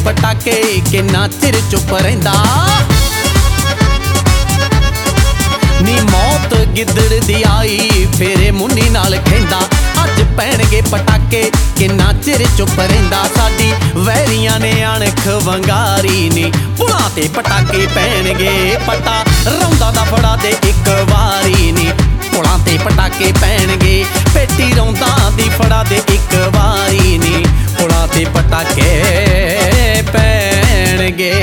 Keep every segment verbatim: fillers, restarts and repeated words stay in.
पटाके किन्ना चिर चुप रहिंदा। नी मौत गिद्दड़ दी आई फेरे मुन्नी नाल कहंदा। अज पैणगे पटाके किन्ना चिर चुप रहिंदा। साडी वैरियां ने अणख वंगारी नी पुलां ते पटाके पैणगे। पटा रौंदा दा फड़ा दे इक वारी नी पुलां ते पटाके पैणगे। पेटी रौंदा दी फड़ा दे इक वारी नी पुलां ते पटाके पैणगे।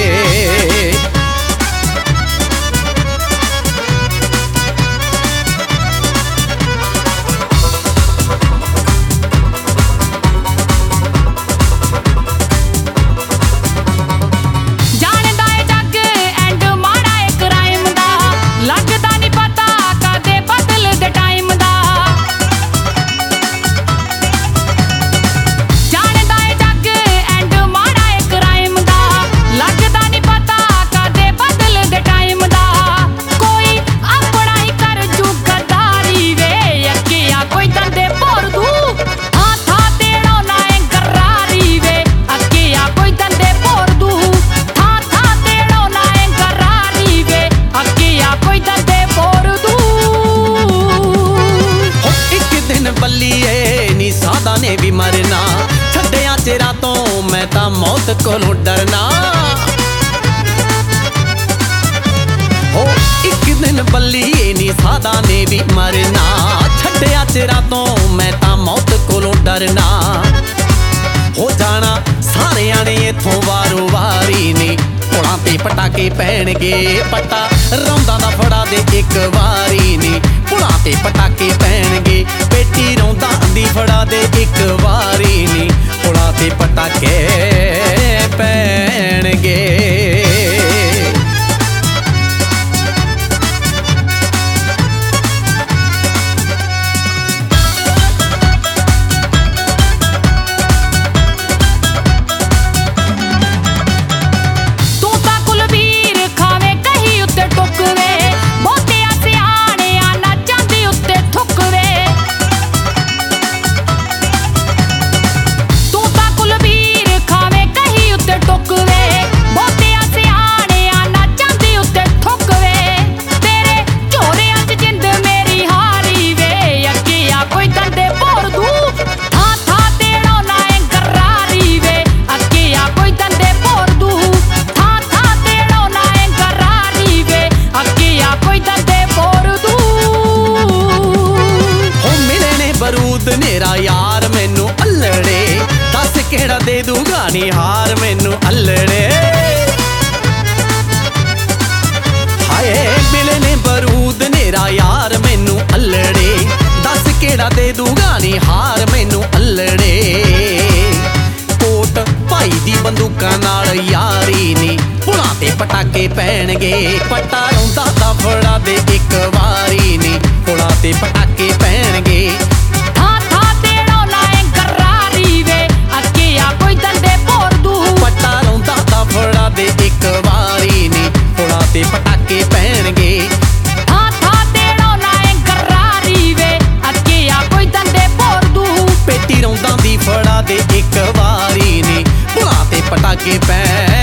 ने भी मरना छड्डिया चिरा तो मैं तां मौत कोलों डरना। हो एक दिन बल्लीए नी सादा ने भी मरना छड्डिया चिरा तो मैं तां मौत कोलों डरना। हो जाना सारियां ने इथों वारो वारी नी पुलां ते पटाके पैणगे। पट्टा रौंदा दा फड़ा दे इक वारी नी पुलां ते पटाके पैणगे। पेटी रौंदा दी फड़ा दे इक वारी नी पुलां ते पटाके पैणगे। मेरा यार मैनू अल्लड़े दस केड़ा दे दूगा नी हार मैनू अल्लड़े। हाय मिले ने बरूद मेरा यार मैनू अल्लड़े दस केड़ा दे दूगा नी हार मैनू अल्लड़े। कोट भाई दी बंदूकां नाल यारी नी पुलां ते पटाके पैणगे। पट्टा रौंदा दा फड़ा दे इक वारी नी पुलां ते पटाके पैणगे। दे इक वारी नी पुलां ते पटाके पैणगे। हां था तेड़ो ना गरारी वे अगे आ कोई दंदे भोर दू। पेटी रौंदा दी फड़ा दे इक वारी नी पुलां ते पटाके पैणगे।